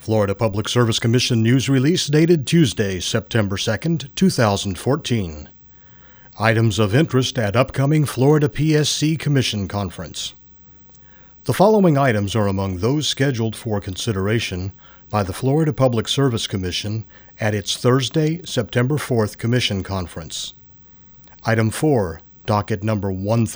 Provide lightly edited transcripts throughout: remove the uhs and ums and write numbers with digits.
Florida Public Service Commission news release dated Tuesday, September 2nd, 2014. Items of interest at upcoming Florida PSC Commission Conference. The following items are among those scheduled for consideration by the Florida Public Service Commission at its Thursday, September 4th Commission Conference. Item 4, docket number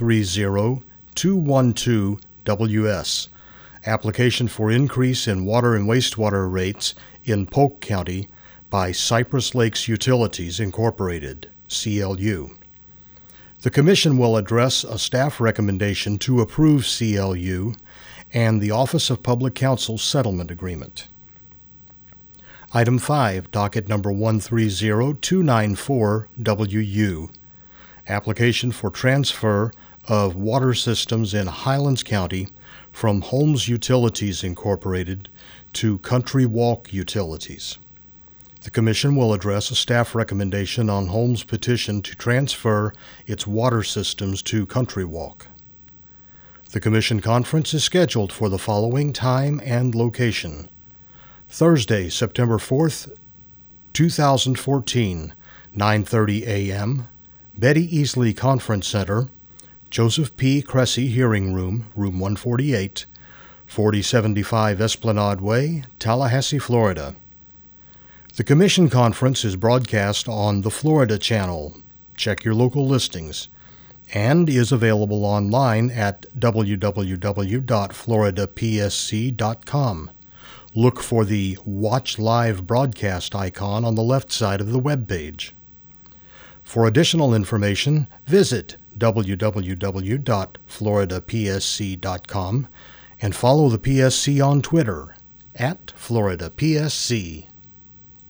130212WS. Application for increase in water and wastewater rates in Polk County by Cypress Lakes Utilities, Incorporated, CLU. The Commission will address a staff recommendation to approve CLU and the Office of Public Counsel's settlement agreement. Item 5, docket number 130294WU. Application for transfer of water systems in Highlands County from Holmes Utilities, Incorporated to Country Walk Utilities. The Commission will address a staff recommendation on Holmes' petition to transfer its water systems to Country Walk. The Commission conference is scheduled for the following time and location: Thursday, September 4th, 2014, 9:30 a.m., Betty Easley Conference Center, Joseph P. Cressy Hearing Room, Room 148, 4075 Esplanade Way, Tallahassee, Florida. The Commission Conference is broadcast on the Florida Channel. Check your local listings, and is available online at www.floridapsc.com. Look for the Watch Live broadcast icon on the left side of the web page. For additional information, visit www.floridapsc.com and follow the PSC on Twitter @FloridaPSC.